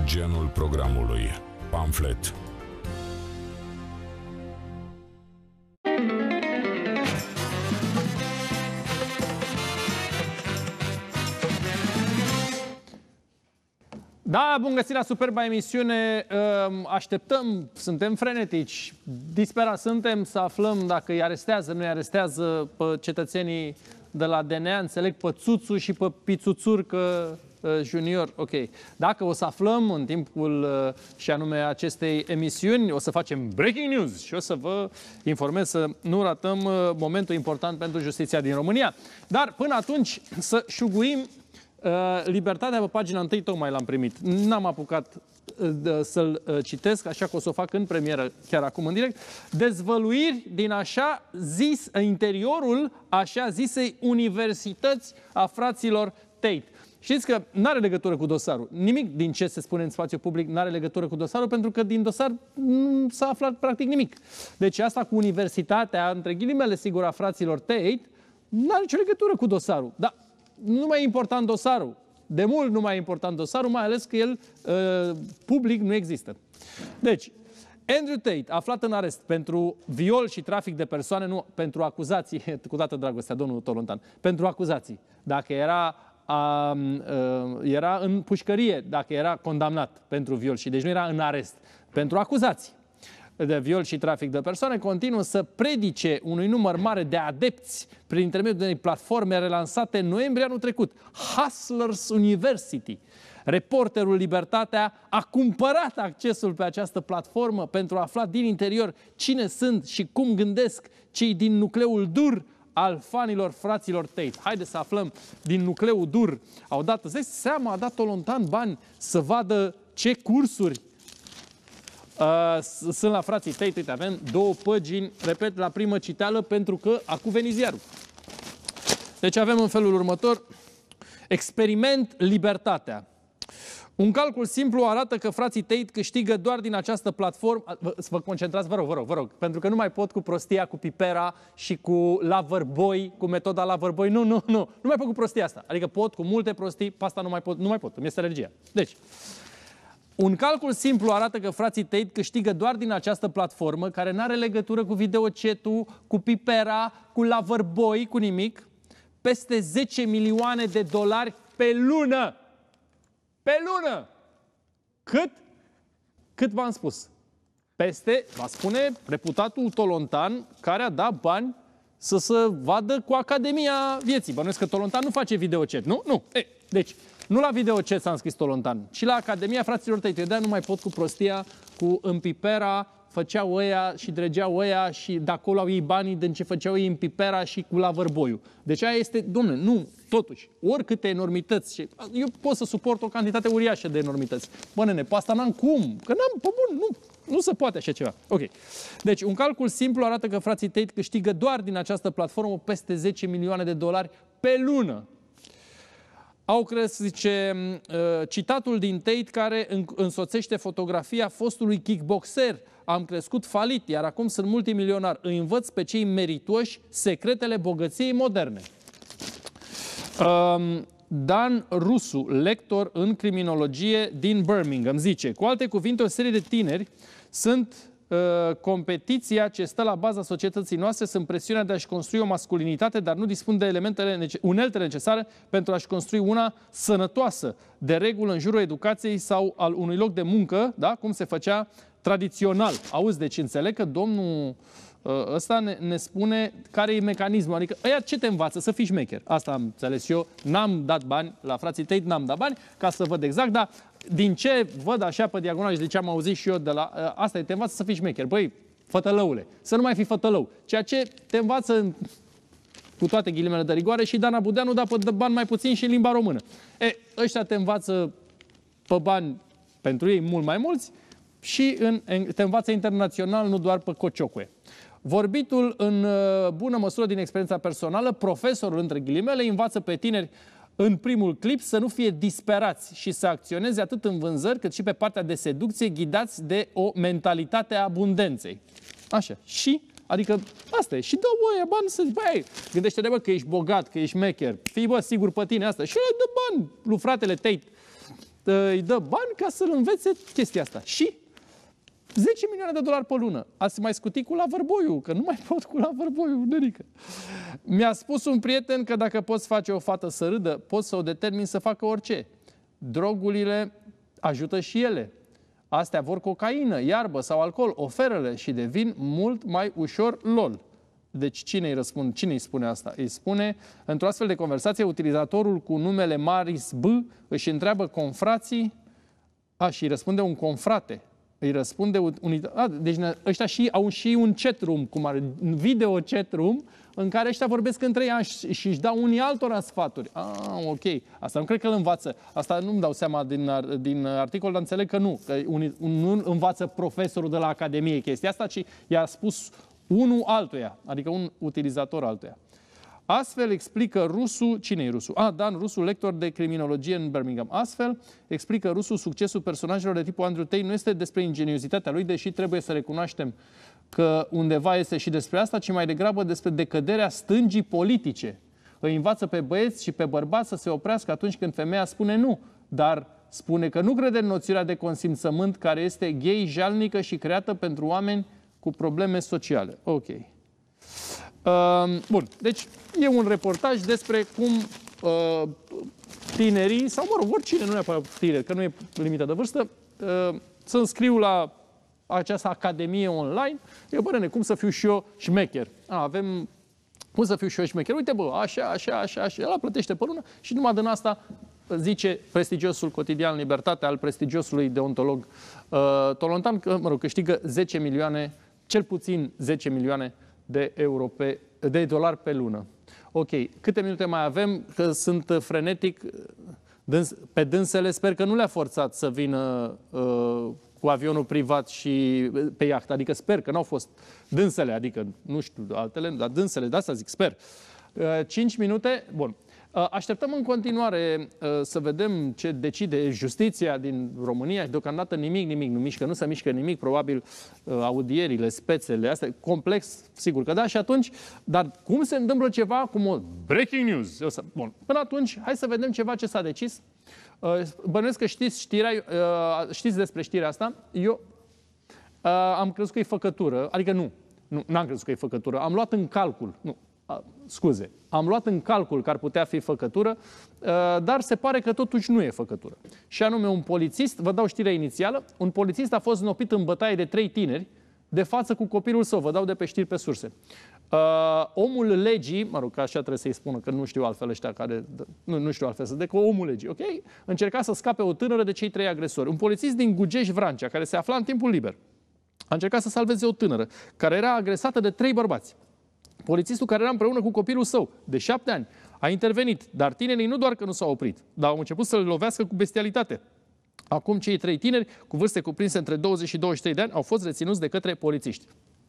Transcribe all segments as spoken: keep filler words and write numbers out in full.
Genul programului. Pamflet. Da, bun găsit la superba emisiune. Așteptăm, suntem frenetici, disperați suntem să aflăm dacă îi arestează, nu îi arestează pe cetățenii de la D N A. Înțeleg pe Țuțu și pe Pițuțurcă Junior. Ok. Dacă o să aflăm în timpul și anume acestei emisiuni, o să facem breaking news și o să vă informez să nu ratăm momentul important pentru justiția din România. Dar până atunci să șuguim Uh, Libertatea pe pagina întâi, tocmai l-am primit. N-am apucat uh, să-l uh, citesc, așa că o să o fac în premieră chiar acum în direct. Dezvăluiri din așa zis, interiorul așa zisei universități a fraților Tate. Știți că n-are legătură cu dosarul. Nimic din ce se spune în spațiu public n-are legătură cu dosarul, pentru că din dosar nu s-a aflat practic nimic. Deci asta cu universitatea, între ghilimele, sigur, a fraților Tate, n-are nicio legătură cu dosarul. Dar nu mai e important dosarul. De mult nu mai e important dosarul, mai ales că el uh, public nu există. Deci, Andrew Tate, aflat în arest pentru viol și trafic de persoane, nu, pentru acuzații, cu toată dragostea, domnul Tolontan, pentru acuzații. Dacă era, a, uh, era în pușcărie, dacă era condamnat pentru viol și deci nu era în arest, pentru acuzații de viol și trafic de persoane, continuă să predice unui număr mare de adepți prin intermediul unei platforme relansate în noiembrie anul trecut, Hustlers University. Reporterul Libertatea a cumpărat accesul pe această platformă pentru a afla din interior cine sunt și cum gândesc cei din nucleul dur al fanilor fraților Tate. Haideți să aflăm din nucleul dur. Au dat, îți dai seama, a dat Tolontan bani să vadă ce cursuri Uh, sunt la frații Tate. Uite, avem două păgini, repet, la primă citeală, pentru că acum veni ziarul. Deci avem în felul următor: experiment Libertatea. Un calcul simplu arată că frații Tate câștigă doar din această platformă. Să vă concentrați, vă rog, vă rog, vă rog, pentru că nu mai pot cu prostia, cu pipera și cu Loverboy, cu metoda Loverboy. Nu, nu, nu, nu mai pot cu prostia asta. Adică pot cu multe prostii, pe asta nu mai pot, nu mai pot, îmi este alergia. Deci, un calcul simplu arată că frații Tate câștigă doar din această platformă, care nu are legătură cu videocetul, cu pipera, cu Loverboy, cu nimic, peste zece milioane de dolari pe lună. Pe lună! Cât? Cât v-am spus? Peste, va spune reputatul Tolontan, care a dat bani să se vadă cu Academia Vieții. Bănuiesc că Tolontan nu face videocet, nu? Nu. E, deci, nu la videocet s-a înscris Tolontan, ci la Academia fraților Tate. Eu de-aia nu mai pot cu prostia, cu împipera, făceau ăia și dregeau ăia și de acolo au ei banii din ce făceau ei în pipera și cu Loverboy-ul. Deci aia este, domnule, nu, totuși, oricâte enormități, și eu pot să suport o cantitate uriașă de enormități. Bă, nene, pe asta n-am cum, că n-am, pe bun, nu, nu se poate așa ceva. Ok. Deci, un calcul simplu arată că frații Tate câștigă doar din această platformă peste zece milioane de dolari pe lună. Au crescut, zice, citatul din Tate care însoțește fotografia fostului kickboxer. Am crescut falit, iar acum sunt multimilionar. Îi învăț pe cei meritoși secretele bogăției moderne. Um, Dan Rusu, lector în criminologie din Birmingham, zice, cu alte cuvinte, o serie de tineri sunt uh, competiția ce stă la baza societății noastre, sunt presiunea de a-și construi o masculinitate, dar nu dispun de elementele, uneltele necesare pentru a-și construi una sănătoasă, de regulă în jurul educației sau al unui loc de muncă, da? Cum se făcea tradițional. Auzi, deci înțeleg că domnul ăsta ne, ne spune care e mecanismul. Adică, ăia ce te învață? Să fii șmecher. Asta am înțeles eu. N-am dat bani la frații Tate, n-am dat bani ca să văd exact, dar din ce văd așa pe diagonal și de ce am auzit și eu de la... Asta e, te învață să fii șmecher. Băi, fătălăule, să nu mai fii fătălău. Ceea ce te învață cu toate ghilimele de rigoare și Dana Budeanu, dar pe bani mai puțin și în limba română. E, ăștia te învață pe bani pentru ei mult mai mulți și în, te învață internațional, nu doar pe cociocuie. Vorbitul în bună măsură din experiența personală, profesorul între ghilimele, învață pe tineri în primul clip să nu fie disperați și să acționeze atât în vânzări cât și pe partea de seducție, ghidați de o mentalitate a abundenței. Așa. Și, adică, asta e. Și dă voie bani să zici, băi, gândește-te, bă, că ești bogat, că ești mecher. Fii, bă, sigur pe tine asta. Și ăla dă bani lui fratele Tate. îi dă bani ca să-l învețe chestia asta. Și zece milioane de dolari pe lună. Ați mai scutit cu la vărboiu, că nu mai pot cu la vărboiu, nenică. Mi-a spus un prieten că dacă poți face o fată să râdă, poți să o determini să facă orice. Drogurile ajută și ele. Astea vor cocaină, iarbă sau alcool, oferă-le și devin mult mai ușor lol. Deci cine îi răspunde? Cine îi spune asta? Îi spune, într-o astfel de conversație, utilizatorul cu numele Maris B își întreabă confrații, a, și îi răspunde un confrate. Îi răspunde un... A, deci ăștia și, au și un chat room, cum are video chat room, în care ăștia vorbesc între ei și, și își dau unii altora sfaturi. Ah, ok. Asta nu cred că îl învață. Asta nu-mi dau seama din, din articol, dar înțeleg că nu. Că un, un, nu învață profesorul de la Academie chestia asta, ci i-a spus unul altuia, adică un utilizator altuia. Astfel explică rusul, cine e rusul? Ah, Dan Rusu, lector de criminologie în Birmingham. Astfel explică rusul succesul personajelor de tipul Andrew Tate nu este despre ingeniozitatea lui, deși trebuie să recunoaștem că undeva este și despre asta, ci mai degrabă despre decăderea stângii politice. Îi învață pe băieți și pe bărbați să se oprească atunci când femeia spune nu, dar spune că nu crede în noțiunea de consimțământ care este gay, jalnică și creată pentru oameni cu probleme sociale. Ok. Uh, bun, deci e un reportaj despre cum uh, tinerii, sau mă rog, oricine, nu neapărat tineri, că nu e limită de vârstă, uh, să înscriu la această academie online. Eu, bă, nene, cum să fiu și eu șmecher? A, avem, cum să fiu și eu șmecher? Uite, bă, așa, așa, așa, așa, ăla plătește pe lună și numai din asta zice prestigiosul cotidian Libertate al prestigiosului deontolog uh, Tolontan, că, mă rog, câștigă zece milioane, cel puțin zece milioane de euro pe, de dolari pe lună. Ok, câte minute mai avem? Că sunt frenetic. Dâns, pe dânsele sper că nu le-a forțat să vină uh, cu avionul privat și pe iahtă. Adică sper că n-au fost dânsele, adică nu știu altele, dar dânsele, de asta zic, sper. Uh, cinci minute, bun. Uh, așteptăm în continuare uh, să vedem ce decide justiția din România. Deocamdată nimic, nimic nu mișcă, nu se mișcă nimic, probabil uh, audierile, spețele, astea, complex, sigur că da, și atunci, dar cum se întâmplă ceva, cum o breaking news? Bun, până atunci, hai să vedem ceva ce s-a decis. Uh, bănuiesc că știți, știrea, uh, știți despre știrea asta. Eu uh, am crezut că e făcătură, adică nu, nu n-am crezut că e făcătură, am luat în calcul, nu, scuze, am luat în calcul că ar putea fi făcătură, dar se pare că totuși nu e făcătură. Și anume un polițist, vă dau știrea inițială, un polițist a fost înopit în bătaie de trei tineri de față cu copilul său, vă dau de pe știri pe surse. Omul legii, mă rog, că așa trebuie să-i spună, că nu știu altfel ăștia care, nu, nu știu altfel să dea, că omul legii, ok? Încerca să scape o tânără de cei trei agresori. Un polițist din Gugești-Vrancea, care se afla în timpul liber, a încercat să salveze o tânără care era agresată de trei bărbați. Polițistul care era împreună cu copilul său, de șapte ani, a intervenit, dar tinerii nu doar că nu s-au oprit, dar au început să le lovească cu bestialitate. Acum cei trei tineri, cu vârste cuprinse între douăzeci și douăzeci și trei de ani, au fost reținuți de către polițiști.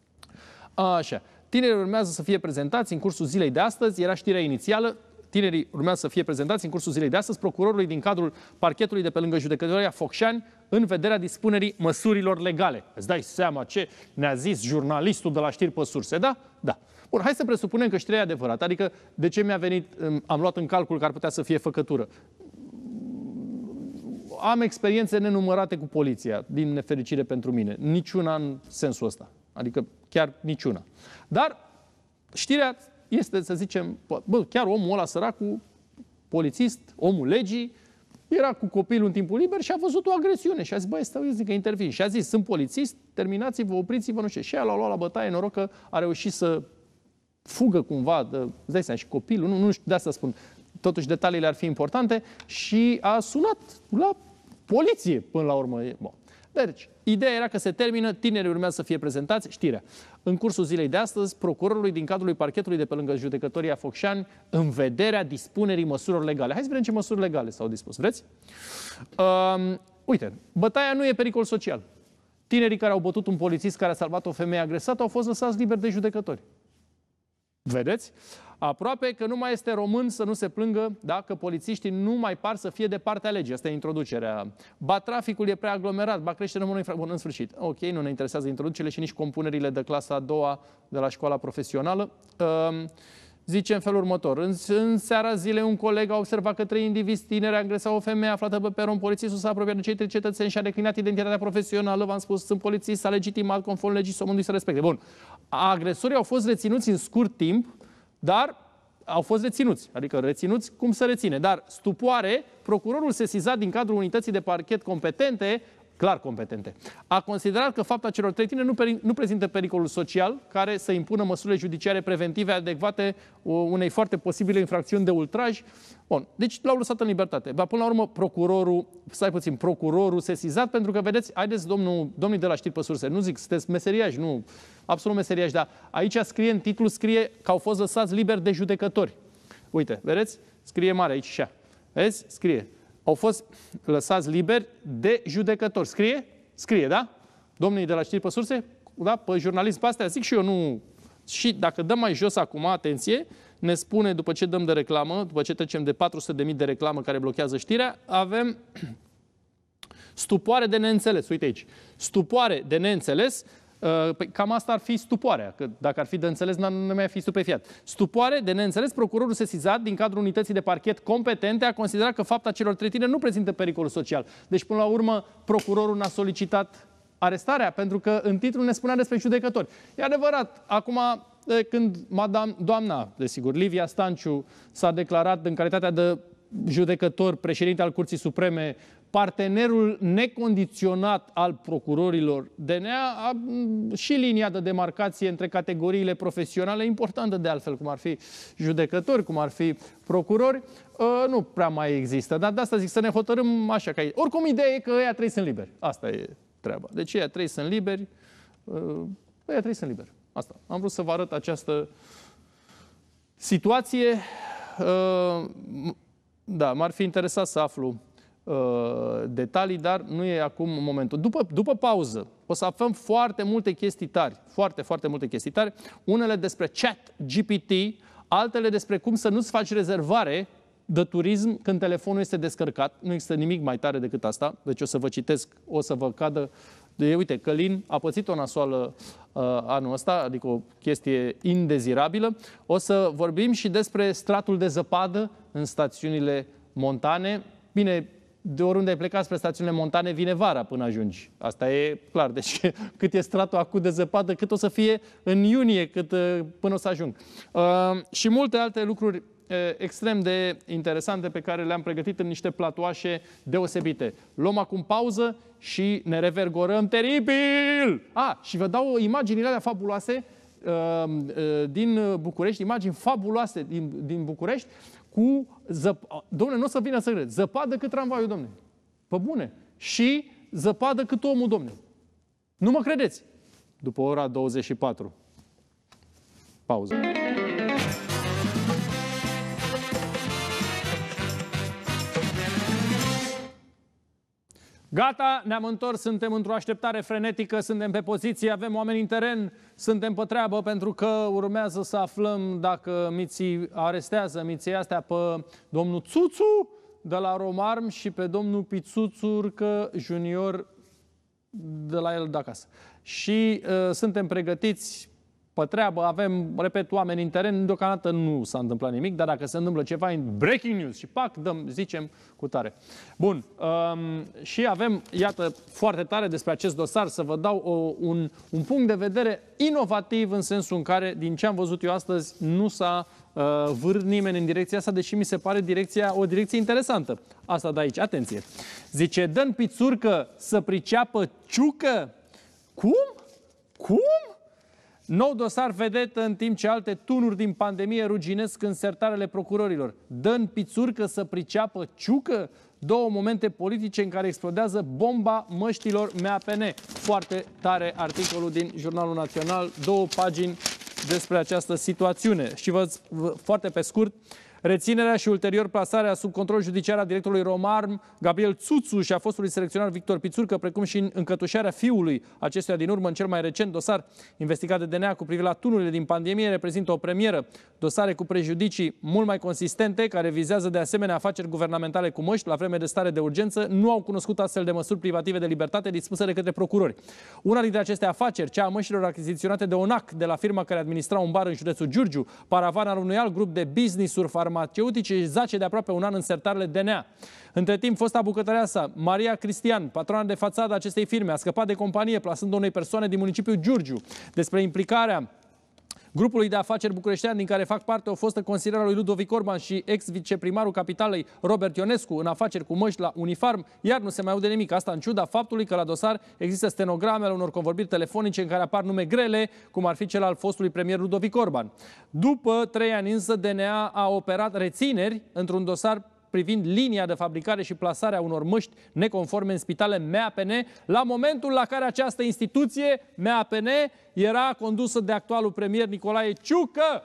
Așa, tinerii urmează să fie prezentați în cursul zilei de astăzi, era știrea inițială, tinerii urmează să fie prezentați în cursul zilei de astăzi procurorului din cadrul parchetului de pe lângă judecătoria Focșani în vederea dispunerii măsurilor legale. Îți dai seama ce ne-a zis jurnalistul de la știri pe surse, da? Da. Bun, hai să presupunem că știrea e adevărată. Adică, de ce mi-a venit, am luat în calcul că ar putea să fie făcătură? Am experiențe nenumărate cu poliția, din nefericire pentru mine. Niciuna în sensul ăsta. Adică, chiar niciuna. Dar, știrea este, să zicem, bă, chiar omul ăla săracul, polițist, omul legii, era cu copilul în timpul liber și a văzut o agresiune și a zis, băi, stau, eu zic că intervin. Și a zis, sunt polițist, terminați-vă, opriți-vă, nu știu. Și ea l-a luat la bătaie, noroc că a reușit să fugă cumva, de, îți dai seama, și copilul, nu, nu știu, de asta spun, totuși detaliile ar fi importante, și a sunat la poliție până la urmă. Bun. Deci, ideea era că se termină, tinerii urmează să fie prezentați, știrea. În cursul zilei de astăzi, procurorului din cadrul parchetului de pe lângă judecătoria Focșani, în vederea dispunerii măsurilor legale. Hai să vedem ce măsuri legale s-au dispus. Vreți? Uh, uite, bătaia nu e pericol social. Tinerii care au bătut un polițist care a salvat o femeie agresată au fost lăsați liberi de judecători. Vedeți? Aproape că nu mai este român să nu se plângă dacă polițiștii nu mai par să fie de partea legii. Asta e introducerea. Ba traficul e prea aglomerat, ba crește numărul infracțiunilor. Bun, în sfârșit. Ok, nu ne interesează introducerile și nici compunerile de clasa a doua de la școala profesională. Uh, zice în felul următor. În, în seara zilei, un coleg a observat că trei indivizi tineri agresau o femeie aflată pe peron. Polițistul s-a apropiat de cei trei cetățeni și a declinat identitatea profesională. V-am spus, sunt polițist, s-a legitimat conform legii somnului să respecte. Bun. Agresorii au fost reținuți în scurt timp, dar au fost reținuți. Adică reținuți, cum să reține? Dar stupoare, procurorul sesizat din cadrul unității de parchet competente, clar competente, a considerat că fapta celor trei tineri nu, peri, nu prezintă pericolul social care să impună măsurile judiciare preventive adecvate unei foarte posibile infracțiuni de ultraj. Bun, deci l-au lăsat în libertate. Dar până la urmă, procurorul, stai puțin, procurorul sesizat, pentru că, vedeți, haideți, domnul, domnii de la Știri pe Surse, nu zic, sunteți meseriași, nu, absolut meseriași, dar aici scrie, în titlu scrie că au fost lăsați liberi de judecători. Uite, vedeți? Scrie mare aici, așa. Vezi? Scrie. Au fost lăsați liberi de judecători. Scrie? Scrie, da? Domnii de la Știri pe Surse, da? Pe jurnalism pe astea, zic și eu, nu... Și dacă dăm mai jos acum, atenție, ne spune, după ce dăm de reclamă, după ce trecem de patru sute de mii de reclamă care blochează știrea, avem stupoare de neînțeles. Uite aici. Stupoare de neînțeles. Păi cam asta ar fi stupoarea, că dacă ar fi de înțeles, nu mai ar fi stupefiat. Stupoare de neînțeles, procurorul sesizat din cadrul unității de parchet competente a considerat că fapta celor trei tineri nu prezintă pericol social. Deci, până la urmă, procurorul n-a solicitat arestarea, pentru că în titlu ne spunea despre judecători. E adevărat, acum, când madame, doamna, desigur, Livia Stanciu s-a declarat în calitatea de judecător, președinte al Curții Supreme, partenerul necondiționat al procurorilor D N A, a, și linia de demarcație între categoriile profesionale, importantă de altfel, cum ar fi judecători, cum ar fi procurori, nu prea mai există. Dar de asta zic, să ne hotărâm așa. Că oricum, ideea e că ăia trei sunt liberi. Asta e treaba. Deci ăia trei sunt liberi, ăia trei sunt liberi. Asta. Am vrut să vă arăt această situație. Da, m-ar fi interesat să aflu detalii, dar nu e acum momentul. După, după pauză o să aflăm foarte multe chestii tari, foarte, foarte multe chestii tari, unele despre Chat G P T, altele despre cum să nu-ți faci rezervare de turism când telefonul este descărcat. Nu există nimic mai tare decât asta, deci o să vă citesc, o să vă cadă. De, uite, Călin a pățit o nasoală uh, anul ăsta, adică o chestie indezirabilă. O să vorbim și despre stratul de zăpadă în stațiunile montane. Bine, de oriunde ai plecat spre stațiunile montane, vine vara până ajungi. Asta e clar. Deci cât e stratul acut de zăpadă, cât o să fie în iunie, cât până o să ajung. Uh, și multe alte lucruri uh, extrem de interesante pe care le-am pregătit în niște platoașe deosebite. Luăm acum pauză și ne revergorăm teribil! Ah, și vă dau imaginile alea fabuloase uh, uh, din București, imagini fabuloase din, din București, cu zăpadă. Dom'le, nu o să vină să cred. Zăpadă cât tramvaiul, dom'le. Pe bune. Și zăpadă cât omul, dom'le. Nu mă credeți. După ora douăzeci și patru. Pauză. Gata, ne-am întors, suntem într-o așteptare frenetică, suntem pe poziție, avem oameni în teren, suntem pe treabă pentru că urmează să aflăm dacă miții arestează miții astea pe domnul Țuțu de la Romarm și pe domnul Pițuțurcă Junior de la el de acasă. Și uh, suntem pregătiți pe treabă, avem, repet, oameni în teren, deocamdată nu s-a întâmplat nimic, dar dacă se întâmplă ceva în breaking news și pac, dăm, zicem cu tare. Bun, um, și avem, iată, foarte tare despre acest dosar, să vă dau o, un, un punct de vedere inovativ în sensul în care, din ce am văzut eu astăzi, nu s-a uh, vârât nimeni în direcția asta, deși mi se pare direcția, o direcție interesantă. Asta de aici, atenție. Zice, dă-n Pițurcă să priceapă ciucă? Cum? Cum? Nou dosar vedetă în timp ce alte tunuri din pandemie ruginesc în sertarele procurorilor. Dă-n Pițurcă să priceapă ciucă? Două momente politice în care explodează bomba măștilor M A P N. Foarte tare articolul din Jurnalul Național, două pagini despre această situațiune. Și vă, foarte pe scurt, Reținerea și ulterior plasarea sub control judiciar a directorului Romarm, Gabriel Țuțu, și a fostului selecționar Victor Pițurcă, precum și încătușarea fiului acestuia din urmă în cel mai recent dosar investigat de D N A cu privire la tunurile din pandemie, reprezintă o premieră. Dosare cu prejudicii mult mai consistente, care vizează de asemenea afaceri guvernamentale cu măști la vreme de stare de urgență, nu au cunoscut astfel de măsuri privative de libertate dispuse de către procurori. Una dintre aceste afaceri, cea a măștilor achiziționate de ONAC de la firma care administra un bar în județul Giurgiu, paravan al unui alt grup de business-uri farmaceutice, zace de aproape un an în sertarele D N A. Între timp, fosta bucătăreasa Maria Cristian, patroana de fațadă a acestei firme, a scăpat de companie plasând-o unei persoane din municipiul Giurgiu. Despre implicarea grupului de afaceri bucureștean din care fac parte o fostă consilieră lui Ludovic Orban și ex-viceprimarul capitalei Robert Ionescu în afaceri cu măști la Unifarm, iar nu se mai aude nimic. Asta în ciuda faptului că la dosar există stenograme ale unor convorbiri telefonice în care apar nume grele, cum ar fi cel al fostului premier Ludovic Orban. După trei ani însă, D N A a operat rețineri într-un dosar privind linia de fabricare și plasarea unor măști neconforme în spitale M A P N, la momentul la care această instituție, M A P N, era condusă de actualul premier Nicolae Ciucă.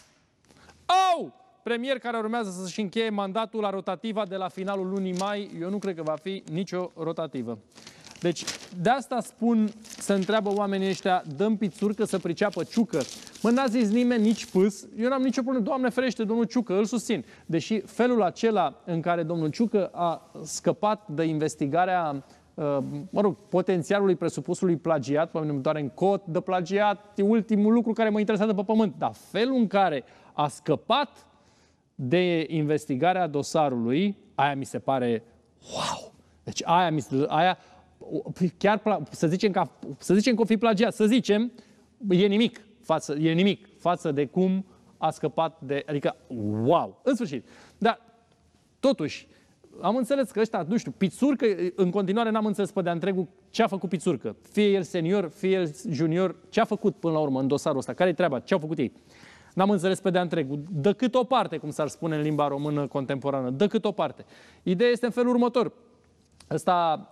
Au! Premier care urmează să-și încheie mandatul la rotativa de la finalul lunii mai. Eu nu cred că va fi nicio rotativă. Deci, de asta spun, să întreabă oamenii ăștia, dăm Pițurcă să priceapă Ciucă. Mă, n-a zis nimeni nici pâs, eu n-am nicio problemă, Doamne ferește, domnul Ciucă, îl susțin. Deși felul acela în care domnul Ciucă a scăpat de investigarea, mă rog, potențialului presupusului plagiat, pe mine doar în cot de plagiat, e ultimul lucru care mă interesează pe pământ, dar felul în care a scăpat de investigarea dosarului, aia mi se pare wow! Deci aia, aia chiar să zicem că, să zicem că o fi plagiat, să zicem, e nimic față, e nimic față de cum a scăpat de, adică wow, în sfârșit. Dar totuși am înțeles că ăștia, nu știu, Pițurcă, în continuare n-am înțeles pe de-a întregul ce a făcut Pițurcă. Fie el senior, fie el junior, ce a făcut până la urmă în dosarul ăsta? Care-i treaba? Ce au făcut ei? N-am înțeles pe de-a întregul. Dă cât o parte, cum s-ar spune în limba română contemporană. Dă cât o parte. Ideea este în felul următor. Ăsta,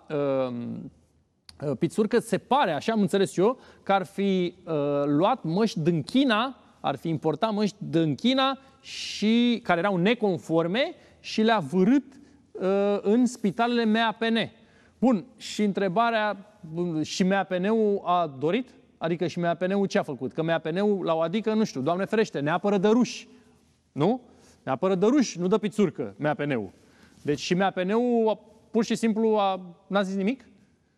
uh, Pițurcă, se pare, așa am înțeles eu, că ar fi uh, luat măști din China, ar fi importat măști din China și care erau neconforme și le-a vârât uh, în spitalele M A P N. Bun, și întrebarea, și M A P N-ul a dorit? Adică și M A P N-ul ce a făcut? Că M A P N-ul la o adică, nu știu, Doamne ferește, ne apără de ruși, nu? Ne apără de ruși, nu dă Pițurcă M A P N-ul. Deci și M A P N-ul pur și simplu a, n-a zis nimic.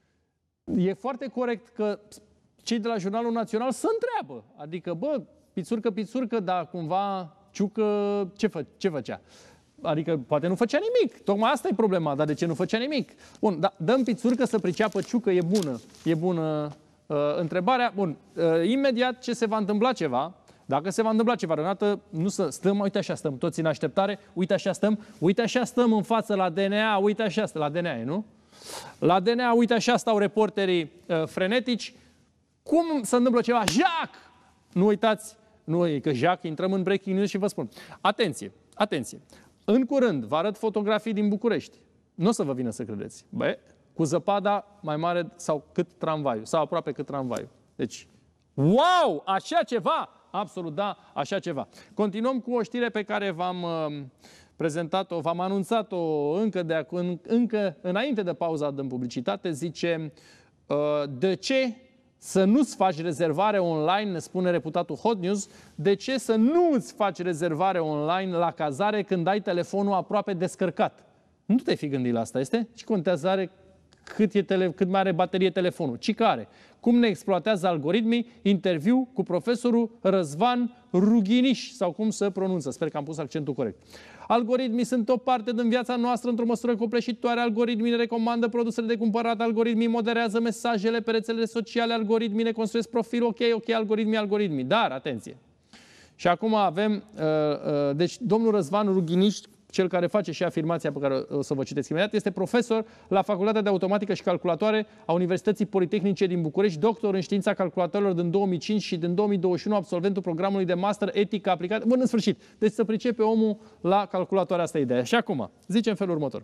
E foarte corect că cei de la Jurnalul Național se întreabă. Adică, bă, Pițurcă, Pițurcă, dar cumva Ciucă ce, fă, ce făcea? Adică poate nu făcea nimic. Tocmai asta e problema, dar de ce nu făcea nimic? Bun, dar dăm Pițurcă să priceapă Ciucă, e bună. E bună uh, întrebarea. Bun, uh, imediat ce se va întâmpla ceva, dacă se va întâmpla ceva, Renată, nu să stăm, uite așa stăm, toți în așteptare, uite așa stăm, uite așa stăm în față la D N A, uite așa stăm, la D N A, nu? La D N A, uite așa stau reporterii uh, frenetici. Cum se întâmplă ceva? Jacques! Nu uitați, nu e că Jacques, intrăm în breaking news și vă spun. Atenție, atenție. În curând vă arăt fotografii din București. Nu o să vă vină să credeți. Bă, cu zăpada mai mare sau cât tramvaiul, sau aproape cât tramvaiul. Deci, wow! Așa ceva! Absolut, da, așa ceva. Continuăm cu o știre pe care v-am uh, prezentat-o, v-am anunțat-o încă, de, în, încă înainte de pauza din publicitate. Zice, uh, de ce să nu-ți faci rezervare online, ne spune reputatul Hot News, de ce să nu îți faci rezervare online la cazare când ai telefonul aproape descărcat? Nu te-ai fi gândit la asta, este? Ce contează are cât, e tele, cât mai are baterie telefonul? Ci care? Cum ne exploatează algoritmii? Interviu cu profesorul Răzvan Rughiniș, sau cum se pronunță. Sper că am pus accentul corect. Algoritmii sunt o parte din viața noastră într-o măsură copleșitoare. Algoritmii ne recomandă produsele de cumpărat, algoritmii moderează mesajele pe rețelele sociale, algoritmii ne construiesc profil, ok, ok, algoritmii, algoritmii. Dar, atenție! Și acum avem, uh, uh, deci, domnul Răzvan Rughiniș, cel care face și afirmația pe care o să vă citesc imediat, este profesor la Facultatea de Automatică și Calculatoare a Universității Politehnice din București, doctor în știința calculatoarelor din două mii cinci și din două mii douăzeci și unu absolventul programului de master etică aplicată. Bun, în sfârșit. Deci să pricepe omul la calculatoare, asta e ideea. Și acum, zice în felul următor.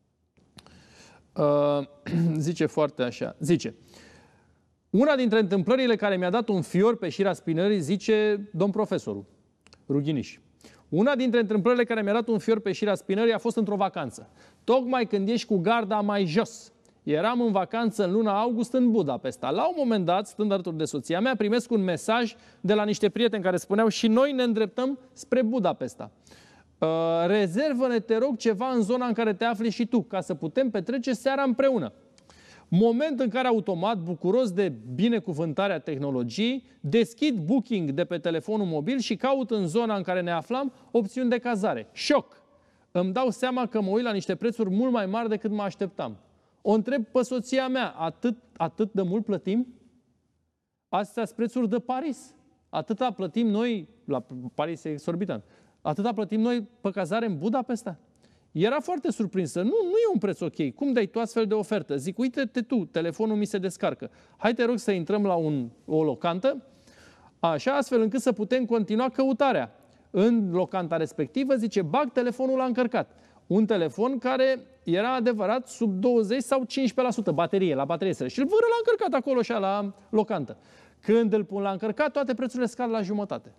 Uh, zice foarte așa. Zice, una dintre întâmplările care mi-a dat un fior pe șira spinării, zice domn profesorul Rughiniș. Una dintre întâmplările care mi-a dat un fior pe șirea spinării a fost într-o vacanță. Tocmai când ești cu garda mai jos. Eram în vacanță în luna august în Budapesta. La un moment dat, stând alături de soția mea, primesc un mesaj de la niște prieteni care spuneau și noi ne îndreptăm spre Budapesta. Uh, rezervă-ne, te rog, ceva în zona în care te afli și tu, ca să putem petrece seara împreună. Moment în care automat, bucuros de binecuvântarea tehnologiei, deschid Booking de pe telefonul mobil și caut în zona în care ne aflam opțiuni de cazare. Șoc! Îmi dau seama că mă uit la niște prețuri mult mai mari decât mă așteptam. O întreb pe soția mea, atât, atât de mult plătim? Astea sunt prețuri de Paris. Atâta plătim noi, la Paris e exorbitant, atâta plătim noi pe cazare în Budapesta? Era foarte surprinsă. Nu, nu e un preț ok. Cum dai tu astfel de ofertă? Zic, uite-te tu, telefonul mi se descarcă. Hai, te rog să intrăm la un, o locantă, așa, astfel încât să putem continua căutarea. În locanta respectivă, zice, bag telefonul la încărcat. Un telefon care era adevărat sub douăzeci sau cincisprezece la sută baterie, la baterie sără. Și îl vâră la încărcat acolo, așa, la locantă. Când îl pun la încărcat, toate prețurile scad la jumătate.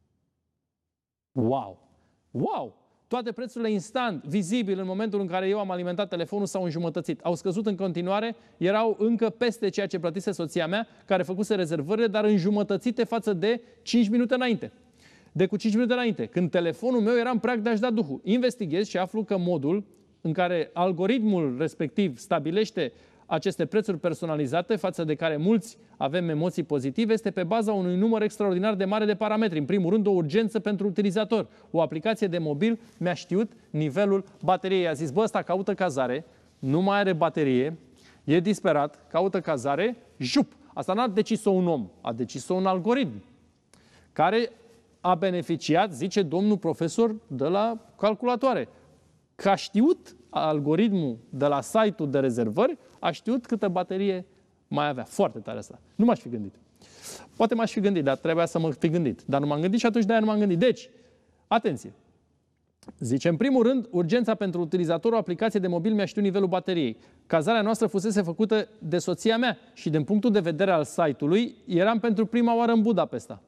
Wow! Wow! Toate prețurile instant, vizibil, în momentul în care eu am alimentat telefonul, s-au înjumătățit. Au scăzut în continuare, erau încă peste ceea ce plătise soția mea, care făcuse rezervările, dar înjumătățite față de cinci minute înainte. De cu cinci minute înainte, când telefonul meu era în prag de a-și da duhul. Investighez și aflu că modul în care algoritmul respectiv stabilește aceste prețuri personalizate, față de care mulți avem emoții pozitive, este pe baza unui număr extraordinar de mare de parametri. În primul rând, o urgență pentru utilizator. O aplicație de mobil mi-a știut nivelul bateriei. A zis, bă, ăsta caută cazare, nu mai are baterie, e disperat, caută cazare, jup! Asta n-a decis-o un om, a decis-o un algoritm, care a beneficiat, zice domnul profesor, de la calculatoare. Că a știut algoritmul de la site-ul de rezervări, a știut câtă baterie mai avea. Foarte tare asta. Nu m-aș fi gândit. Poate m-aș fi gândit, dar trebuia să mă fi gândit. Dar nu m-am gândit și atunci de-aia nu m-am gândit. Deci, atenție! Zice, în primul rând, urgența pentru utilizatorul aplicației de mobil mi-a știut nivelul bateriei. Cazarea noastră fusese făcută de soția mea și din punctul de vedere al site-ului, eram pentru prima oară în Budapesta.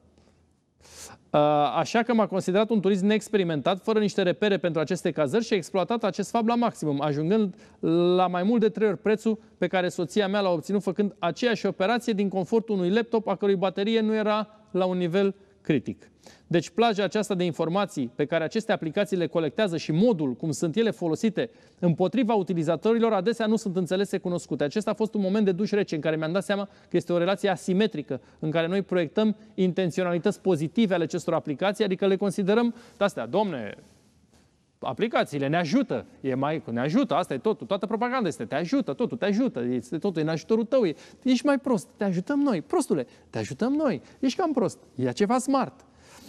Așa că m-a considerat un turist neexperimentat, fără niște repere pentru aceste cazări și a exploatat acest fapt la maximum, ajungând la mai mult de trei ori prețul pe care soția mea l-a obținut făcând aceeași operație din confortul unui laptop a cărui baterie nu era la un nivel critic. Deci plaja aceasta de informații pe care aceste aplicații le colectează și modul cum sunt ele folosite împotriva utilizatorilor adesea nu sunt înțelese, cunoscute. Acesta a fost un moment de duș rece în care mi-am dat seama că este o relație asimetrică în care noi proiectăm intenționalități pozitive ale acestor aplicații, adică le considerăm de astea, domne, aplicațiile ne ajută, e mai, ne ajută, asta e totul, toată propaganda este, te ajută, totul te ajută, este totul în ajutorul tău, e, ești mai prost, te ajutăm noi, prostule, te ajutăm noi, ești cam prost, ia ceva smart.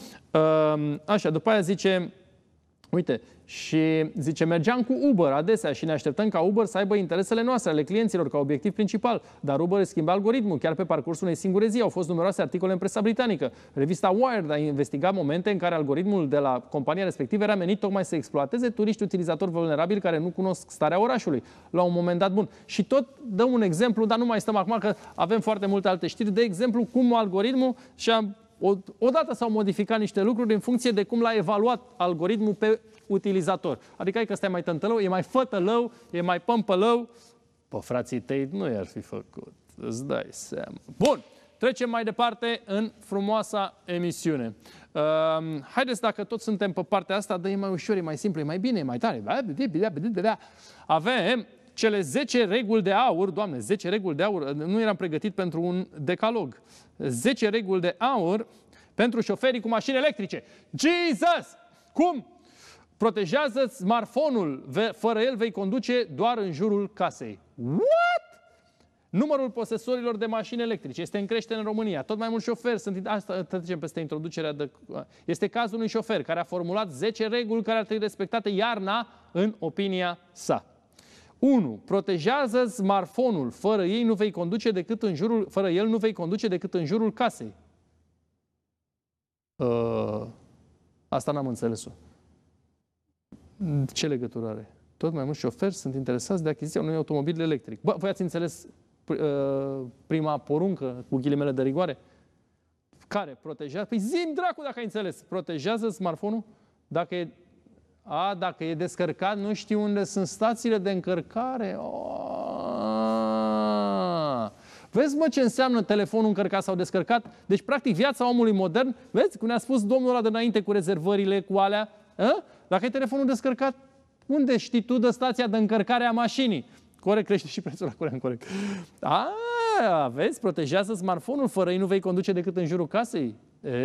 Așa, după aia zice, uite, și zice, mergeam cu Uber adesea și ne așteptăm ca Uber să aibă interesele noastre, ale clienților, ca obiectiv principal. Dar Uber își schimba algoritmul. Chiar pe parcursul unei singure zi au fost numeroase articole în presa britanică. Revista Wired a investigat momente în care algoritmul de la compania respectivă era menit tocmai să exploateze turiști utilizatori vulnerabili care nu cunosc starea orașului la un moment dat bun. Și tot dăm un exemplu, dar nu mai stăm acum că avem foarte multe alte știri, de exemplu cum algoritmul și-a odată s-au modificat niște lucruri în funcție de cum l-a evaluat algoritmul pe utilizator. Adică e că ăsta e mai tântălău, e mai fătălău, e mai pămpălău. Pe frații tăi nu i-ar fi făcut. Îți dai seama. Bun, trecem mai departe în frumoasa emisiune. Uh, haideți, dacă toți suntem pe partea asta, dă-i mai ușor, e mai simplu, e mai bine, e mai tare. Avem cele zece reguli de aur, Doamne, zece reguli de aur, nu eram pregătit pentru un decalog. zece reguli de aur pentru șoferii cu mașini electrice. Jesus! Cum? Protejează smartphone-ul, fără el vei conduce doar în jurul casei. What? Numărul posesorilor de mașini electrice este în creștere în România. Tot mai mulți șoferi sunt... Asta trecem peste introducerea de... Este cazul unui șofer care a formulat zece reguli care ar trebui respectate iarna în opinia sa. unu. Protejează smartphone-ul. Fără ei nu vei conduce decât în jurul, fără el nu vei conduce decât în jurul casei. Uh, asta n-am înțeles-o. Ce legătură are? Tot mai mulți șoferi sunt interesați de achiziția unui automobil electric. Bă, voi ați înțeles uh, prima poruncă cu ghilimele de rigoare? Care? Protejează? Păi zi-mi dracu dacă ai înțeles. Protejează smartphone-ul? Dacă e, a, dacă e descărcat, nu știu unde sunt stațiile de încărcare. Oh. Vezi, mă, ce înseamnă telefonul încărcat sau descărcat? Deci, practic, viața omului modern, vezi, cum ne-a spus domnul ăla de înainte cu rezervările, cu alea, a? Dacă e telefonul descărcat, unde știi tu de stația de încărcare a mașinii? Corect, crește și prețul la curent, corect. A, vezi, protejează smartphone-ul, fără ei nu vei conduce decât în jurul casei.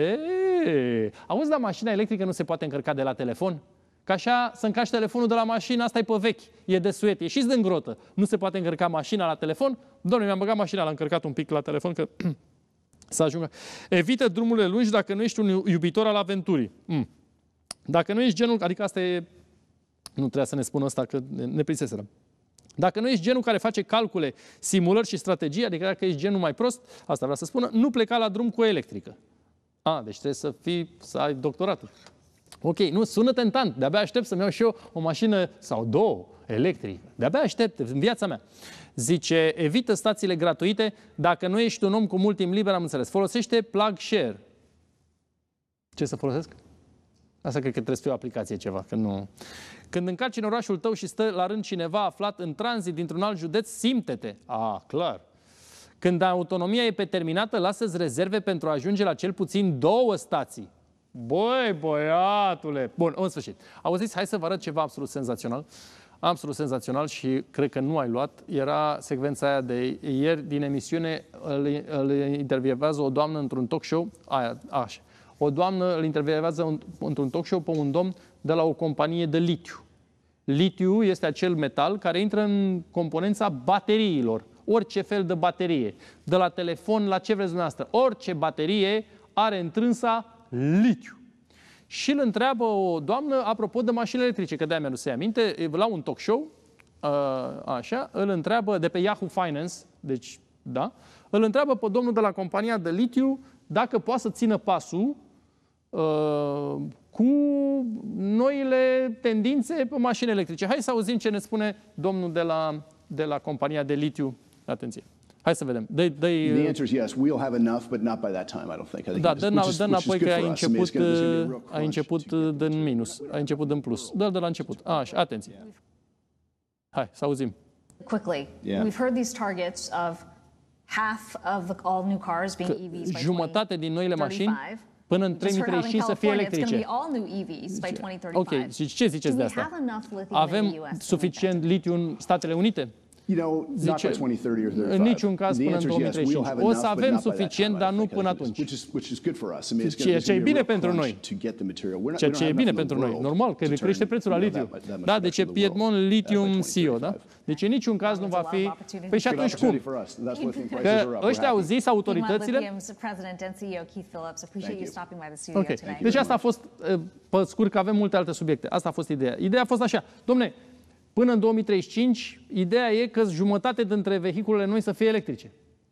E, auzi, la mașina electrică nu se poate încărca de la telefon? Că așa să încarci telefonul de la mașină, asta e pe vechi, e de suet, ieșiți din grotă. Nu se poate încărca mașina la telefon? Doamne, mi-am băgat mașina, l-am încărcat un pic la telefon, că să ajungă. Evită drumurile lungi dacă nu ești un iubitor al aventurii. Mm. Dacă nu ești genul, adică asta e, nu trebuia să ne spun asta, că ne prinseseră. Dacă nu ești genul care face calcule, simulări și strategii, adică dacă ești genul mai prost, asta vreau să spună, nu pleca la drum cu o electrică. A, deci trebuie să fii, să ai doctoratul. Ok, nu, sună tentant, de-abia aștept să-mi iau și eu o mașină sau două electrică. De-abia aștept în viața mea. Zice, evită stațiile gratuite dacă nu ești un om cu mult timp liber, am înțeles. Folosește Plug Share. Ce să folosesc? Asta cred că trebuie să fie o aplicație ceva, că nu... Când încarci în orașul tău și stă la rând cineva aflat în tranzit dintr-un alt județ, simte-te. A, clar. Când autonomia e peterminată, lasă-ți rezerve pentru a ajunge la cel puțin două stații. Băi, băiatule! Bun, în sfârșit. Auziți, hai să vă arăt ceva absolut senzațional. Absolut senzațional și cred că nu ai luat. Era secvența aia de ieri din emisiune, îl, îl intervievează o doamnă într-un talk show, aia, așa. O doamnă îl intervievează într-un talk show pe un domn de la o companie de litiu. Litiu este acel metal care intră în componența bateriilor. Orice fel de baterie. De la telefon la ce vreți dumneavoastră. Orice baterie are întrânsa litiu. Și îl întreabă o doamnă apropo de mașini electrice, că de-aia mi-a dus să-i aminte, la un talk show, așa, îl întreabă de pe Yahoo Finance, deci, da, îl întreabă pe domnul de la compania de litiu dacă poate să țină pasul uh, cu noile tendințe pe mașini electrice. Hai să auzim ce ne spune domnul de la, de la compania de litiu. Atenție. Hai să vedem. Dă, dă, The answer is yes. We'll have enough, but not by that time, I don't think. I think da, just, which is, dă înapoi că ai început, I mean, it's gonna, it's gonna ai început din minus, ai început din plus. Dă-l de la început. Așa, atenție. Hai, să auzim. Quickly, Yeah. we've heard these targets of half of the all new cars being E Vs by Jumătate din noile mașini twenty thirty-five. până în Just trei mii heard out in treizeci și cinci să fie California, it's electrice. going to be all new E Vs by twenty thirty-five. Ok, și ce ziceți Do de we asta? have enough lithium in Avem the U S to suficient meet that? litiu în Statele Unite? You know, not by twenty thirty or thirty-five. În niciun caz The până în answer is două mii yes, treizeci și we'll cinci. have O enough, să but avem not by that suficient, time, dar I nu think. I până think it's- atunci. Which is which is good for us. I mean, it's Ceea gonna, ce e it's gonna be bine a real pentru crunch noi. to get the material. We're not- Ceea we ce don't e have bine enough in pentru the noi. world Normal, că to turn, crește prețul la you know, litiu. that much- that much Da, production deci e in the world, Piedmont uh, by Lithium twenty C E O, da? thirty-five. Deci în niciun caz nu va fi... Păi și Good atunci cum? opportunity for us. That's why I think prices Că are up. We're ăștia au happy. zis, Meanwhile, autoritățile... Lithium's president and C E O Keith Phillips, appreciate Thank you you. stopping by the studio Ok. today. Deci asta a fost, pe scurt, că avem multe alte subiecte. Asta a fost ideea. Ideea a fost așa. Dom'le, până în două mii treizeci și cinci, ideea e că jumătate dintre vehiculele noi să fie electrice.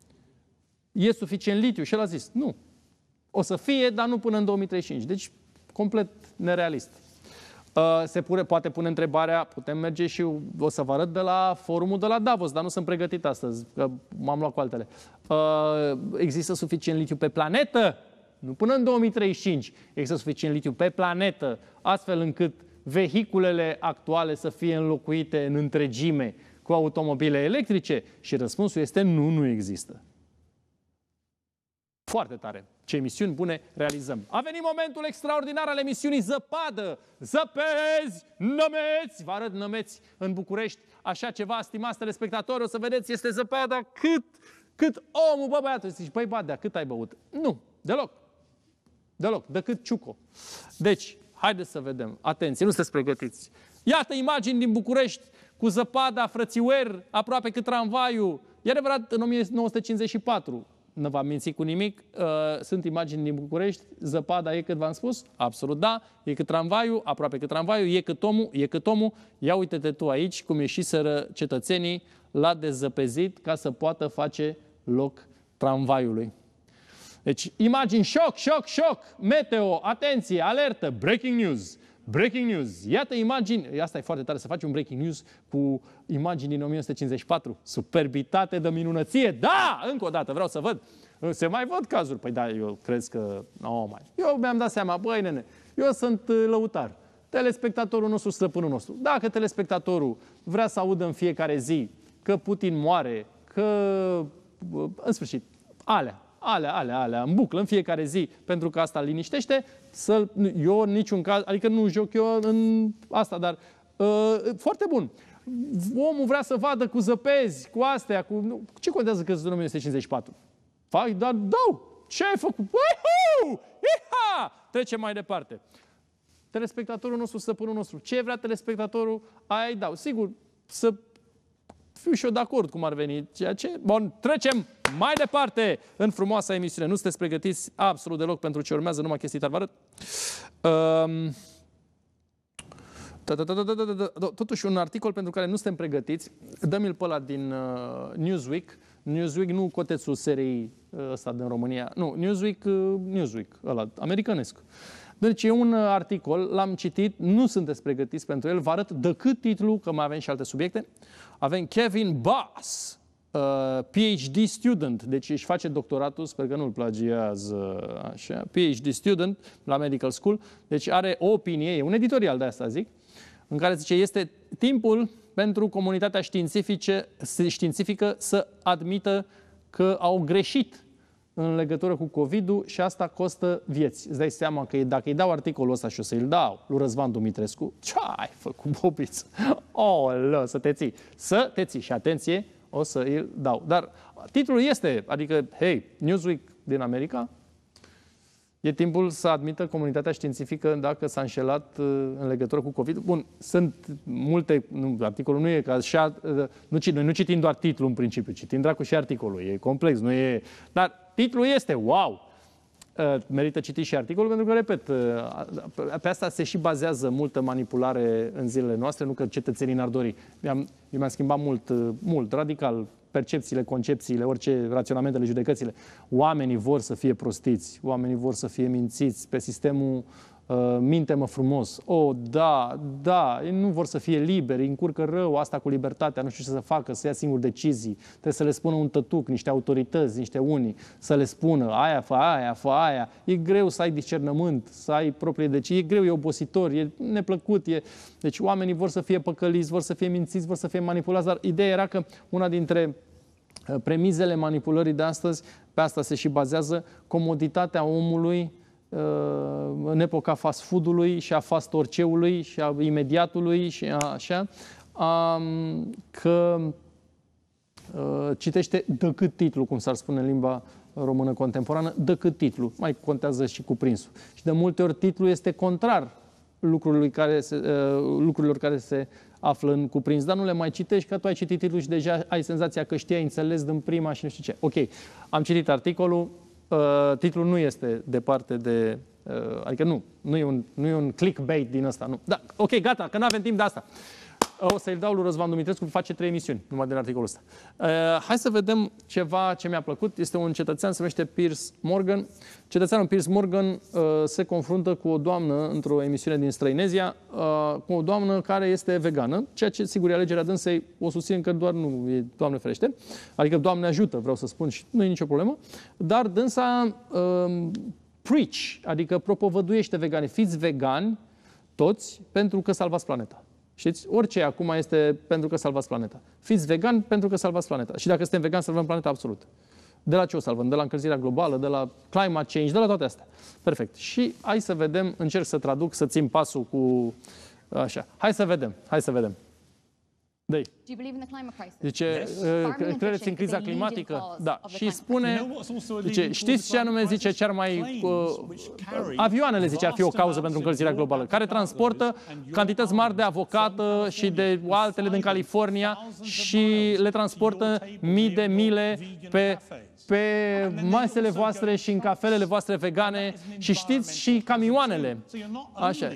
E suficient litiu? Și el a zis, nu. O să fie, dar nu până în două mii treizeci și cinci. Deci, complet nerealist. Uh, se pune, poate pune întrebarea, putem merge și o să vă arăt de la forumul de la Davos, dar nu sunt pregătit astăzi, că m-am luat cu altele. Uh, există suficient litiu pe planetă? Nu până în două mii treizeci și cinci. Există suficient litiu pe planetă, astfel încât vehiculele actuale să fie înlocuite în întregime cu automobile electrice? Și răspunsul este nu, nu există. Foarte tare. Ce emisiuni bune realizăm. A venit momentul extraordinar al emisiunii Zăpadă. Zăpezi, nămeți. Vă arăt nămeți în București. Așa ceva, stimați telespectatori, o să vedeți, este zăpada cât, cât omul, bă, băiatul. Zici, băi, Badea, cât ai băut? Nu, deloc. Deloc, decât ciuco. Deci, haideți să vedem. Atenție, nu sunteți pregătiți. Iată imagini din București cu zăpada, frățiuer, aproape cât tramvaiul. E adevărat, în o mie nouă sute cincizeci și patru, nu v-am mințit cu nimic, uh, sunt imagini din București, zăpada e cât v-am spus? Absolut da, e cât tramvaiul, aproape cât tramvaiul, e cât omul, e cât omul. Ia uite-te tu aici cum ieșiseră cetățenii la dezăpezit ca să poată face loc tramvaiului. Deci, imagini, șoc, șoc, șoc, meteo, atenție, alertă, breaking news, breaking news. Iată imagini, asta e foarte tare, să faci un breaking news cu imagini din o mie nouă sute cincizeci și patru. Superbitate de minunăție, da, încă o dată, vreau să văd. Se mai văd cazuri, păi da, eu cred că, nu mai. Eu mi-am dat seama, băi nene, eu sunt lăutar. telespectatorul nostru, stăpânul nostru. Dacă telespectatorul vrea să audă în fiecare zi că Putin moare, că, în sfârșit, alea, alea, alea, alea, în buclă, în fiecare zi, pentru că asta îl liniștește, să eu în niciun caz, adică nu joc eu în asta, dar uh, foarte bun. Omul vrea să vadă cu zăpezi, cu astea, cu... Nu, ce contează că sunt în o mie nouă sute cincizeci și patru? Fac, dar dau! Ce ai făcut? Uihu! Iha! Trecem mai departe. Telespectatorul nostru, stăpânul nostru. Ce vrea telespectatorul? Aia îi dau. Sigur, să fiu și eu de acord cum ar veni. Ceea ce... Bun, trecem mai departe în frumoasa emisiune. Nu sunteți pregătiți absolut deloc pentru ce urmează, numai chestii tare vă arăt. Um... Totuși, un articol pentru care nu suntem pregătiți, dă-mi-l pe ăla din uh, Newsweek. Newsweek, nu cotețul seriei ăsta din România. Nu, Newsweek, uh, Newsweek, ăla, americanesc. Deci e un articol, l-am citit, nu sunteți pregătiți pentru el, vă arăt decât titlul, că mai avem și alte subiecte. Avem Kevin Bass, uh, P H D student, deci își face doctoratul, sper că nu-l plagiază, așa, P H D student la Medical School, deci are o opinie, e un editorial de asta zic, în care zice, este timpul pentru comunitatea științifică, științifică să admită că au greșit în legătură cu COVID-ul și asta costă vieți. Îți dai seama că dacă îi dau articolul ăsta și o să-i dau lui Răzvan Dumitrescu, ce ai făcut, bobiță? Oh, lă, să te ții. Să te ții. Și atenție, o să îl dau. Dar titlul este, adică, hei, Newsweek din America, e timpul să admită comunitatea științifică dacă s-a înșelat în legătură cu COVID. Bun, sunt multe, nu, articolul nu e ca așa, nu, noi nu citim doar titlul în principiu, citim dracu și articolul, e complex, nu e... Dar titlul este, wow! Merită citit și articolul, pentru că, repet, pe asta se și bazează multă manipulare în zilele noastre, nu că cetățenii n-ar dori. Eu mi-am schimbat mult, mult, radical, percepțiile, concepțiile, orice raționamentele, judecățile. Oamenii vor să fie prostiți, oamenii vor să fie mințiți pe sistemul uh, minte-mă frumos. Oh, da, da, ei nu vor să fie liberi, îi încurcă rău asta cu libertatea, nu știu ce să facă, să ia singur decizii. Trebuie să le spună un tătuc, niște autorități, niște unii, să le spună aia, fă aia, fă aia. E greu să ai discernământ, să ai proprie decizii, e greu, e obositor, e neplăcut. E... Deci oamenii vor să fie păcăliți, vor să fie mințiți, vor să fie manipulați, dar ideea era că una dintre premizele manipulării de astăzi, pe asta se și bazează, comoditatea omului în epoca fast food-ului și a fast oriceului și a imediatului și a, așa, a, că citește decât titlu, cum s-ar spune în limba română contemporană, decât titlu. Mai contează și cuprinsul. Și de multe ori titlul este contrar lucrurilor care se, lucrurilor care se află în cuprins, dar nu le mai citești, că tu ai citit titlul și deja ai senzația că știi, ai înțeles din prima și nu știu ce. Ok, am citit articolul, uh, titlul nu este departe de... Uh, adică nu, nu e, un, nu e un clickbait din ăsta, nu. Da, ok, gata, că nu avem timp de asta. O să-i dau lui Răzvan Dumitrescu, face trei emisiuni, numai din articolul ăsta. Uh, hai să vedem ceva ce mi-a plăcut. Este un cetățean, se numește Piers Morgan. Cetățeanul Piers Morgan uh, se confruntă cu o doamnă într-o emisiune din Străinezia, uh, cu o doamnă care este vegană, ceea ce, sigur, e alegerea dânsei, o susțin că doar nu e, Doamne ferește, adică Doamne ajută, vreau să spun, și nu e nicio problemă, dar dânsa uh, preach, adică propovăduiește vegani. Fiți vegani, toți, pentru că salvați planeta. Știți? Orice acum este pentru că salvați planeta. Fiți vegan pentru că salvați planeta. Și dacă suntem vegani, salvăm planeta absolut. De la ce o salvăm? De la încălzirea globală, de la climate change, de la toate astea. Perfect. Și hai să vedem, încerc să traduc, să țin pasul cu... Așa. Hai să vedem. Hai să vedem. Dă-i. Zice, credeți în criza climatică? Da. Și spune, zice, știți ce anume zice, ce ar mai... Uh, avioanele, zice, ar fi o cauză pentru încălzirea globală, care transportă cantități mari de avocată și de altele din California și le transportă mii de mile pe... pe masele voastre și în cafelele voastre vegane și știți și camioanele. Așa.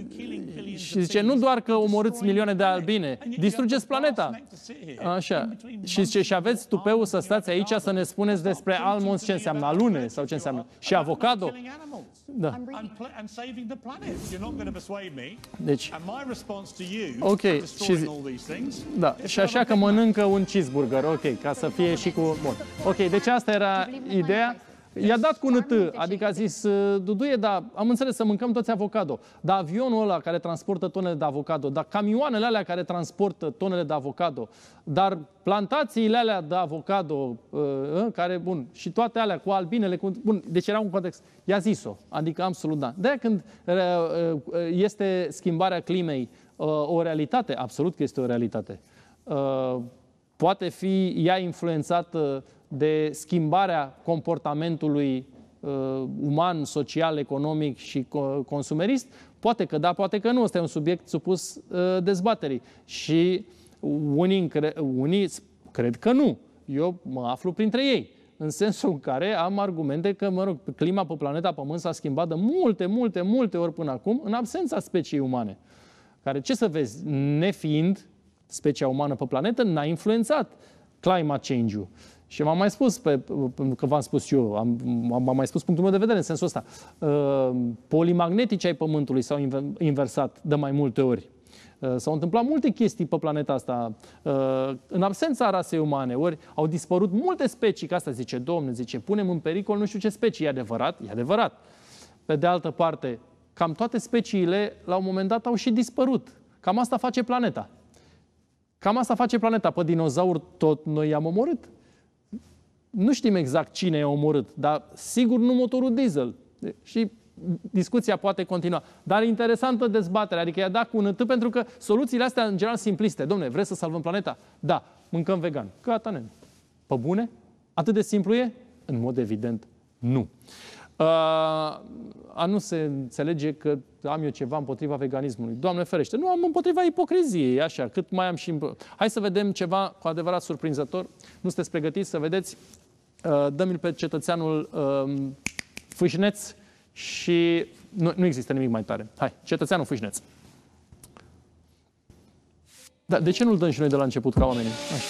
Și zice, nu doar că omorâți milioane de albine, distrugeți planeta. Așa. Și zice, și aveți tupeul să stați aici să ne spuneți despre almonds ce înseamnă, alune sau ce înseamnă. Și avocado. Da. Deci, ok. Și, da. Și așa că mănâncă un cheeseburger, ok, ca să fie și cu... Bun. Ok, deci asta era ideea. I-a dat cu nătă, adică a zis, Duduie, dar am înțeles să mâncăm toți avocado, dar avionul ăla care transportă tonele de avocado, dar camioanele alea care transportă tonele de avocado, dar plantațiile alea de avocado, care, bun, și toate alea cu albinele, cu, bun, deci era un context. I-a zis-o, adică absolut da. De-aia când este schimbarea climei o realitate, absolut că este o realitate. Poate fi ea influențată de schimbarea comportamentului uh, uman, social, economic și co consumerist? Poate că da, poate că nu. Ăsta e un subiect supus uh, dezbaterii. Și unii, unii cred că nu. Eu mă aflu printre ei. În sensul în care am argumente că, mă rog, clima pe planeta Pământ s-a schimbat de multe, multe, multe ori până acum, în absența speciei umane. Care, ce să vezi, nefiind specia umană pe planetă, n-a influențat climate change-ul. Și m-am mai spus, pe, că v-am spus eu, am, am mai spus punctul meu de vedere în sensul ăsta. Uh, polimagnetici ai Pământului s-au inversat de mai multe ori. Uh, s-au întâmplat multe chestii pe planeta asta. Uh, în absența rasei umane, ori au dispărut multe specii, că asta zice Domnul, zice, punem în pericol nu știu ce specii. E adevărat? E adevărat. Pe de altă parte, cam toate speciile, la un moment dat, au și dispărut. Cam asta face planeta. Cam asta face planeta. Pe dinozauri tot noi i-am omorât. Nu știm exact cine i-a omorât, dar sigur nu motorul diesel. Și discuția poate continua. Dar interesantă dezbatere, adică i-a dat cu un atât, pentru că soluțiile astea în general simpliste. Dom'le, vreți să salvăm planeta? Da, mâncăm vegan. Gata, nene. Pe bune? Atât de simplu e? În mod evident, nu. Uh, a nu se înțelege că am eu ceva împotriva veganismului. Doamne ferește, nu am împotriva ipocriziei, așa, cât mai am și... Hai să vedem ceva cu adevărat surprinzător. Nu sunteți pregătiți să vedeți? Uh, dă-mi-l pe cetățeanul uh, Fâșneț și... Nu, nu există nimic mai tare. Hai, cetățeanul Fâșneț. Da, de ce nu-l dăm și noi de la început ca oamenii? Așa.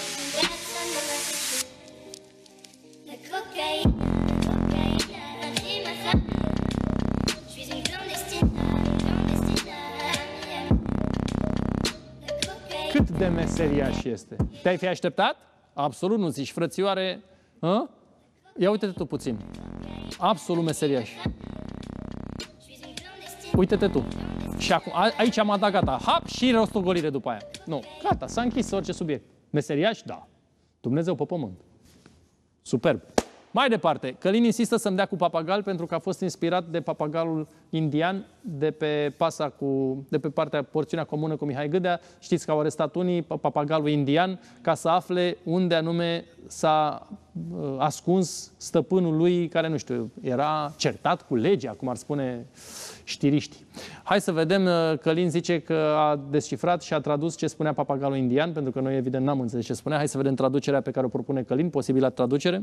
Cât de meseriaș este? Te-ai fi așteptat? Absolut nu zici, frățioare. Hă? Ia uite-te tu puțin. Absolut meseriaș. Uite-te tu. Și acum, a, aici am dat gata. Hap și rostogolire după aia. Nu, gata, s-a închis orice subiect. Meseriaș? Da. Dumnezeu pe pământ. Superb. Mai departe, Călin insistă să-mi dea cu papagal pentru că a fost inspirat de papagalul indian de pe pasa cu, de pe partea, porțiunea comună cu Mihai Gâdea. Știți că au arestat unii papagalul indian ca să afle unde anume s-a uh, ascuns stăpânul lui, care, nu știu, era certat cu legea, cum ar spune știriștii. Hai să vedem, uh, Călin zice că a descifrat și a tradus ce spunea papagalul indian, pentru că noi evident n-am înțeles ce spunea. Hai să vedem traducerea pe care o propune Călin, posibilă traducere.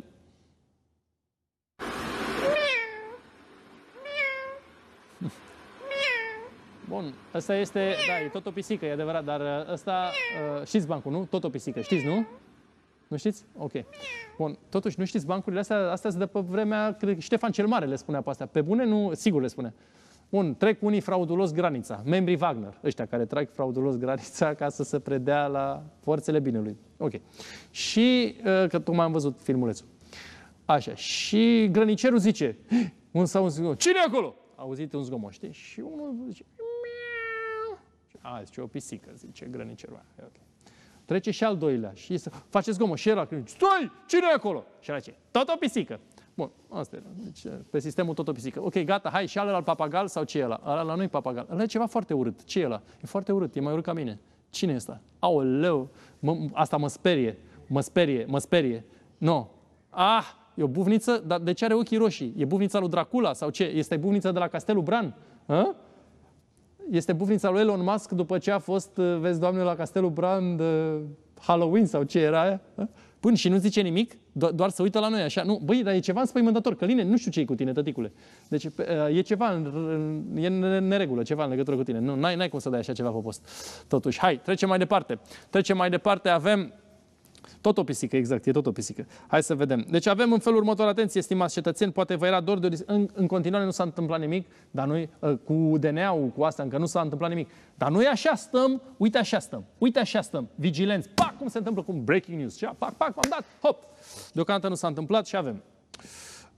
Bun, ăsta este, da, e tot o pisică, e adevărat, dar ăsta, uh, știți bancul, nu? Tot o pisică, știți, nu? Nu știți? Ok. Bun, totuși, nu știți bancurile astea, astea sunt de pe vremea, cred, Ștefan cel Mare le spunea pe astea. Pe bune, nu, sigur le spunea. Bun, trec unii fraudulos granița, membrii Wagner, ăștia care trec fraudulos granița ca să se predea la forțele binelui. Ok. Și, uh, că tocmai am văzut filmulețul. Așa, și grănicerul zice, un sau un zgomot, cine e acolo? Auzit un zgomot, știi? Și unul zice, a, zice, o pisică, zice grănicerul. Okay. Trece și al doilea și zice, face zgomot și ăla, stai, cine e acolo? Și ăla zice, tot o pisică. Bun, asta era, deci, pe sistemul tot o pisică. Ok, gata, hai, și ăla papagal sau ce e ăla? Ăla nu-i papagal, ăla e ceva foarte urât. Ce e ăla? E foarte urât, e mai urât ca mine. Cine e ăsta? Aoleu, mă, asta mă sperie, mă sperie, mă sperie. Nu. No. Ah, e o buvniță, dar de ce are ochii roșii? E buvnița lui Dracula sau ce? Este buvnița de la Castelul Bran? Hă? Este buvnița lui Elon Musk după ce a fost, vezi, Doamne, la Castelul Bran de Halloween sau ce era aia? Până și nu zice nimic, do doar să uită la noi așa. Nu, băi, dar e ceva înspăimântător. Căline, nu știu ce e cu tine, tăticule. Deci e ceva, e în neregulă, ceva în legătură cu tine. Nu, n-ai, n-ai cum să dai așa ceva pe post. Totuși, hai, trecem mai departe. Trecem mai departe, avem... Tot o pisică, exact, e tot o pisică. Hai să vedem. Deci avem în felul următor, atenție, stimați cetățeni, poate vă era dor de... În, în continuare nu s-a întâmplat nimic, dar noi, cu D N A-ul, cu asta, încă nu s-a întâmplat nimic. Dar noi așa stăm, uite așa stăm, uite așa stăm, vigilenți, pac, cum se întâmplă cu breaking news. Și pac, pac, am dat, hop! Deocamdată nu s-a întâmplat și avem.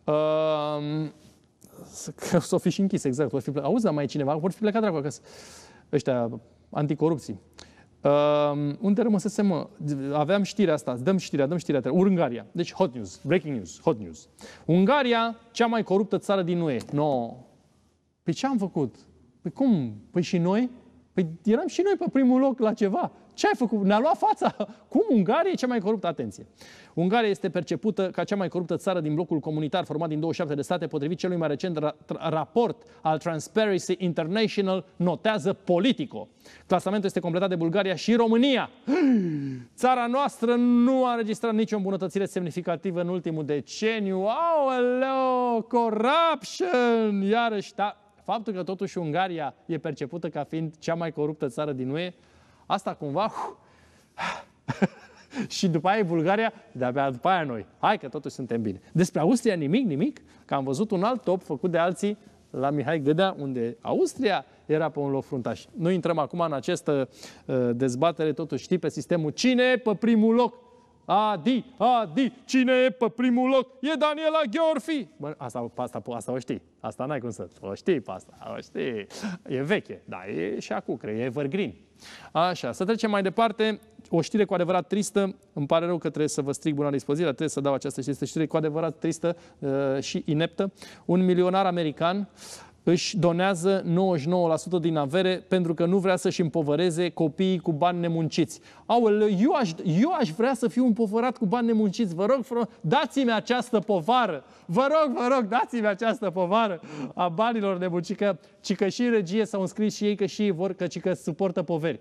Uh, că s-o fi și închis, exact. Vor fi plecat. Auzi, dar mai e cineva? Vor fi plecat dracu acasă. Ăștia, anticorupții. Uh, unde rămăsesem, mă? Aveam știrea asta, dăm știrea, dăm știrea. Ungaria. Deci hot news, breaking news, hot news. Ungaria, cea mai coruptă țară din U E. No. Păi ce am făcut? Păi cum? Păi și noi? Păi eram și noi pe primul loc la ceva. Ce ai făcut? Ne-a luat fața. Cum? Ungaria e cea mai coruptă? Atenție. Ungaria este percepută ca cea mai coruptă țară din blocul comunitar format din douăzeci și șapte de state, potrivit celui mai recent ra raport al Transparency International, notează Politico. Clasamentul este completat de Bulgaria și România. Țara noastră nu a înregistrat nicio îmbunătățire semnificativă în ultimul deceniu. Aoleo, corruption! Iarăși, da. Faptul că totuși Ungaria e percepută ca fiind cea mai coruptă țară din U E, asta cumva... și după aia Bulgaria, de-abia după aia noi. Hai că totuși suntem bine. Despre Austria nimic, nimic, că am văzut un alt top făcut de alții la Mihai Gădea, unde Austria era pe un loc fruntaș. Noi intrăm acum în această uh, dezbatere, totuși știi pe sistemul cine e pe primul loc? Adi, Adi, cine e pe primul loc? E Daniela Gheorfi. Bă, asta, asta, asta o știi. Asta n-ai cum să o știi pe asta. O știi. E veche, da, e și acum, cred, e evergreen. Așa, să trecem mai departe. O știre cu adevărat tristă. Îmi pare rău că trebuie să vă stric bună dispoziție, dar trebuie să dau această știre. Este știre cu adevărat tristă uh, și ineptă. Un milionar american își donează nouăzeci și nouă la sută din avere pentru că nu vrea să-și împovăreze copiii cu bani nemunciți. Aoleu, eu aș, eu aș vrea să fiu împovărat cu bani nemunciți. Vă rog, frumos, dați-mi această povară. Vă rog, vă rog, dați-mi această povară a banilor nemunciți. Că, ci că și în regie s-au înscris și ei că și ei vor, că, ci că suportă poveri.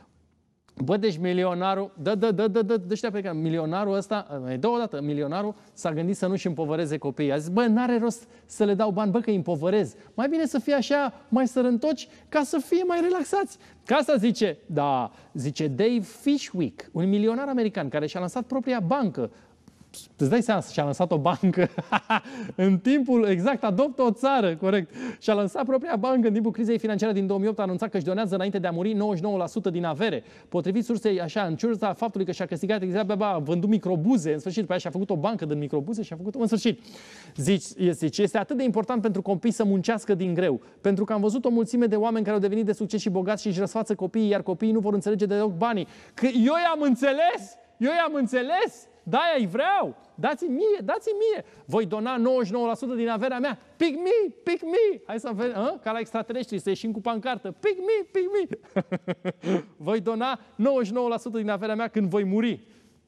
Bă, deci milionarul, dă, dă, dă, dă, dă, dă știa pe care milionarul ăsta, mai dă o dată, milionarul s-a gândit să nu-și împovăreze copiii. A zis, bă, n-are rost să le dau bani, bă, că îi împovărez. Mai bine să fie așa, mai sărântoci, ca să fie mai relaxați. Ca asta zice, da, zice Dave Fishwick, un milionar american care și-a lansat propria bancă. Îți dai seama, și-a lansat o bancă în timpul, exact, adoptă o țară, corect. Și-a lansat propria bancă în timpul crizei financiare din două mii opt, a anunțat că își donează înainte de a muri nouăzeci și nouă la sută din avere. Potrivit sursei, așa, în ciuda faptului că și-a câștigat, exact, a vândut microbuze, în sfârșit, după aia și-a făcut o bancă din microbuze și a făcut, în sfârșit. Zici, zice, este atât de important pentru copii să muncească din greu, pentru că am văzut o mulțime de oameni care au devenit de succes și bogați și își răsfață copiii, iar copiii nu vor înțelege deloc banii. Că eu i-am înțeles! Eu i-am înțeles! Da, îi vreau! Dați-mi mie, dați-mi mie! Voi dona nouăzeci și nouă la sută din averea mea. Pick me, pick me! Hai să vedem, a? Ca la extraterestri, să ieșim cu pancartă. Pick me, pick me! Voi dona nouăzeci și nouă la sută din averea mea când voi muri.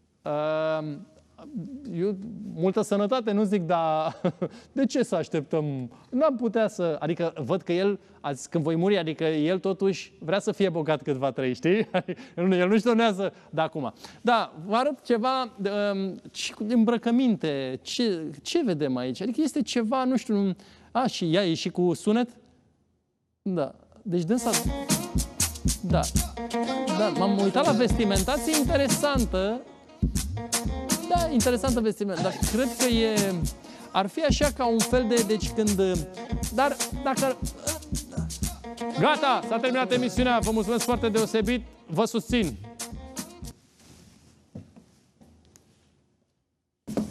Uh, eu, multă sănătate, nu zic, dar de ce să așteptăm? N-am putea să... Adică văd că el, azi, când voi muri, adică el totuși vrea să fie bogat cât va trăi, știi? El nu-și donează de acum. Da, vă arăt ceva, um, îmbrăcăminte, ce, ce vedem aici? Adică este ceva, nu știu... A, și ea e și cu sunet? Da. Deci dânsa... Da. Da, m-am uitat la vestimentație interesantă. Da, interesantă vestimenta, dar cred că e... Ar fi așa ca un fel de... Deci când... Dar dacă... Gata, s-a terminat emisiunea, vă mulțumesc foarte deosebit, vă susțin.